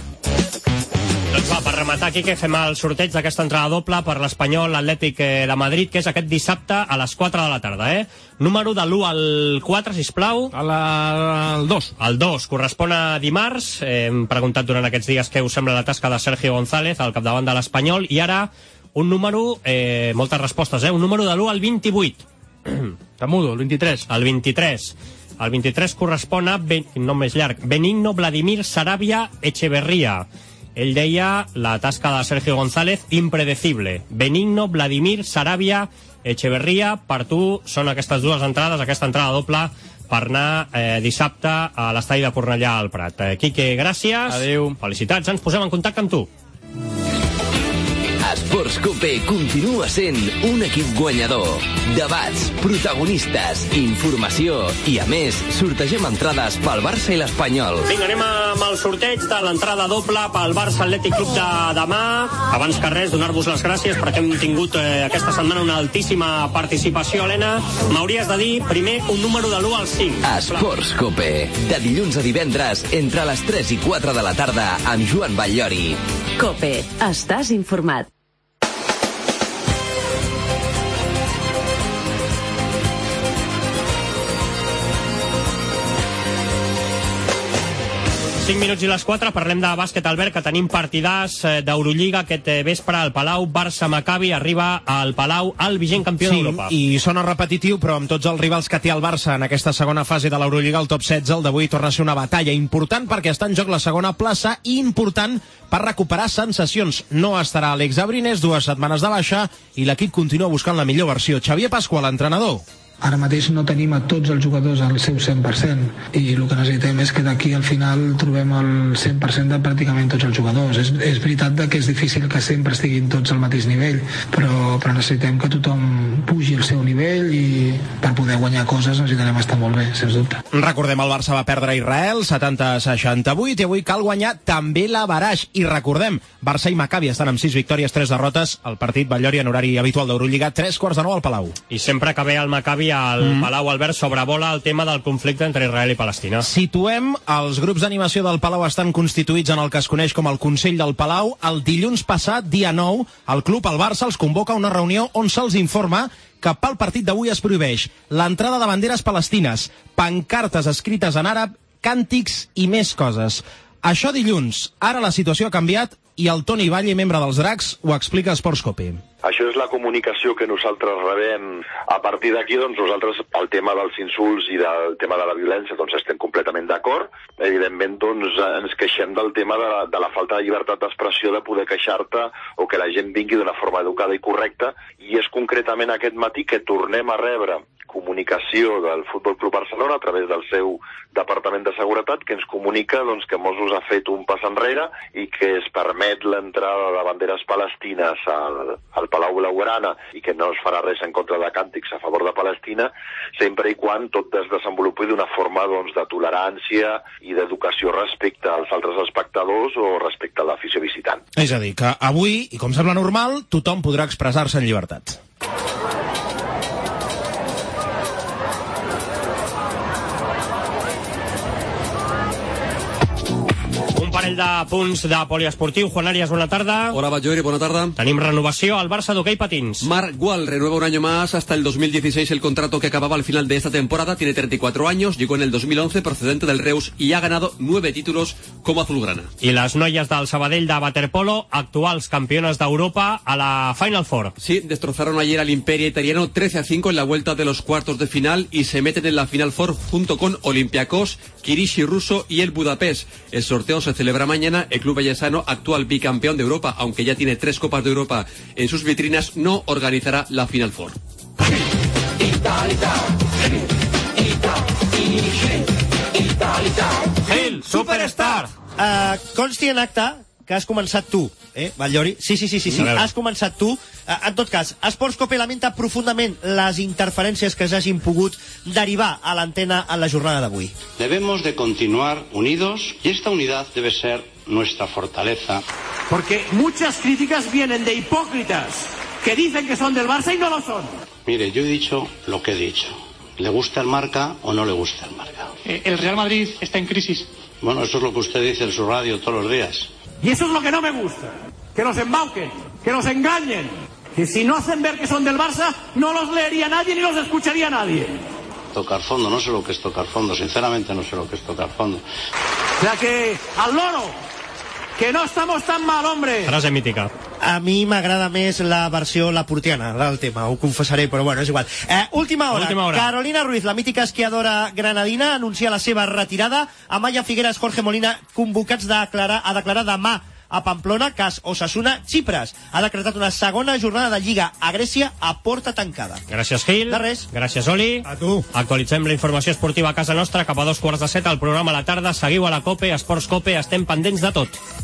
Doncs va, per rematar aquí, que fem el sorteig d'aquesta entrada doble per l'Espanyol Atlètic de Madrid, que és aquest dissabte a les quatre de la tarda, eh? Número de l'u al quatre, sisplau. A la... al dos. El dos, correspon a dimarts. Eh, hem preguntat durant aquests dies què us sembla la tasca de Sergio González al capdavant de l'Espanyol, i ara un número, eh, moltes respostes, eh? Un número de l'u al vint-i-vuit. Tamudo, el vint-i-tres. El vint-i-tres. El vint-i-tres correspon a, ben... nom més llarg, Benigno Vladimir Sarabia Echeverría. Ell deia la tasca de Sergio González impredecible. Benigno Vladimir Sarabia Echeverría. Per tu són aquestes dues entrades, aquesta entrada doble per anar eh, dissabte a l'estadi de Cornellà al Prat. Eh, Quique, gràcies. Adéu. Felicitats, ens posem en contacte amb tu. Esports Cope continua sent un equip guanyador. Debats, protagonistes, informació i, a més, sortegem entrades pel Barça i l'Espanyol. Vinga, anem amb el sorteig de l'entrada doble pel Barça Atlètic Club de demà. Abans que res, donar-vos les gràcies perquè hem tingut eh, aquesta setmana una altíssima participació, Helena. M'hauries de dir, primer, un número de l'u al cinc. Esports Cope, de dilluns a divendres, entre les tres i quatre de la tarda, amb Joan Batllori. Cope, estàs informat. cinc minuts i les quatre, parlem de bàsquet, Albert, que tenim partidars d'Eurolliga aquest vespre al Palau. Barça-Maccabi arriba al Palau el vigent campió sí, d'Europa. I sona repetitiu, però amb tots els rivals que té el Barça en aquesta segona fase de l'Eurolliga, el top setze, el d'avui torna a ser una batalla important perquè està en joc la segona plaça i important per recuperar sensacions. No estarà Àlex Abrines, dues setmanes de baixa, i l'equip continua buscant la millor versió. Xavier Pasqual, entrenador. Ara mateix no tenim a tots els jugadors al seu cent per cent i el que necessitem és que d'aquí al final trobem el cent per cent de pràcticament tots els jugadors. És, és veritat que és difícil que sempre estiguin tots al mateix nivell, però, però necessitem que tothom pugi el seu nivell i per poder guanyar coses necessitarem estar molt bé, sens dubte. Recordem, el Barça va perdre a Israel setanta a seixanta-vuit i avui cal guanyar també la Baraix. I recordem, Barça i Maccabi estan amb sis victòries, tres derrotes. El partit Batllori en horari habitual d'Eurolliga, tres quarts de nou al Palau. I sempre que ve el Maccabi al mm. Palau, Albert, sobrevola el tema del conflicte entre Israel i Palestina. Situem, els grups d'animació del Palau estan constituïts en el que es coneix com el Consell del Palau. El dilluns passat, dia nou, el club, el Barça, els convoca a una reunió on se'ls informa que pel partit d'avui es prohibeix l'entrada de banderes palestines, pancartes escrites en àrab, càntics i més coses. Això dilluns. Ara la situació ha canviat i el Toni Valle, membre dels Dracs, ho explica a Esports Cope. Això és la comunicació que nosaltres rebem. A partir d'aquí, doncs, nosaltres, el tema dels insults i del tema de la violència, doncs, estem completament d'acord. Evidentment, doncs, ens queixem del tema de la, de la falta de llibertat d'expressió, de poder queixar-te o que la gent vingui d'una forma educada i correcta. I és concretament aquest matí que tornem a rebre comunicació del Futbol Club Barcelona a través del seu Departament de Seguretat, que ens comunica doncs, que Mossos ha fet un pas enrere i que es permet l'entrada de banderes palestines al, al Palau Blaugrana i que no es farà res en contra de càntics a favor de Palestina, sempre i quan tot es desenvolupi d'una forma doncs, de tolerància i d'educació respecte als altres espectadors o respecte a l'afició visitant. És a dir, que avui, i com sembla normal, tothom podrà expressar-se en llibertat. Parell de punts de poliesportiu. Juan Arias, buena tarda. Hola, Batllori, buena tarda. Tenim renovació al Barça d'hoquei patins. Marc Gual renueva un año más hasta el dos mil dieciséis. El contrato que acababa al final de esta temporada. Tiene treinta y cuatro años, llegó en el dos mil once procedente del Reus y ha ganado nueve títulos como azulgrana. I les noies del Sabadell de waterpolo, actuals campiones d'Europa a la Final Four. Sí, destrozaron ayer al Imperia italiano trece a cinco en la vuelta de los cuartos de final y se meten en la Final Four junto con Olympiacos, Kirishi ruso y el Budapest. El sorteo se celebra mañana. El club vallesano, actual bicampeón de Europa, aunque ya tiene tres Copas de Europa en sus vitrinas, no organizará la Final Four. El Superstar! Uh, consti en acte que has començat tu, eh, Batllori? Sí, sí, sí, sí, sí. Has començat tu. Uh, en tot cas, Esports Cope lamenta profundament les interferències que s'hagin pogut derivar a l'antena en la jornada d'avui. Debemos de continuar unidos y esta unidad debe ser nuestra fortaleza. Porque muchas críticas vienen de hipócritas que dicen que son del Barça y no lo son. Mire, yo he dicho lo que he dicho. ¿Le gusta el Marca o no le gusta el Marca? Eh, el Real Madrid está en crisis. Bueno, eso es lo que usted dice en su radio todos los días. Y eso es lo que no me gusta. Que los embauquen, que los engañen. Que si no hacen ver que son del Barça, no los leería nadie ni los escucharía nadie. Tocar fondo, no sé lo que es tocar fondo. Sinceramente no sé lo que es tocar fondo. O sea que, al loro, que no estamos tan mal, hombre. Frase mítica. A mi m'agrada més la versió laportiana del tema, ho confessaré, però bueno, és igual. Eh, última hora. última hora. Carolina Ruiz, la mítica esquiadora granadina, anuncia la seva retirada. Amaya Figueras, Jorge Molina, convocats de declarar, a declarar demà a Pamplona, cas Osasuna. Xipres ha decretat una segona jornada de Lliga a Grècia a porta tancada. Gràcies, Gil. De res. Gràcies, Oli. A tu. Actualitzem la informació esportiva a casa nostra cap a dos quarts de set al programa a la tarda. Seguiu a la COPE, Esports Cope, estem pendents de tot.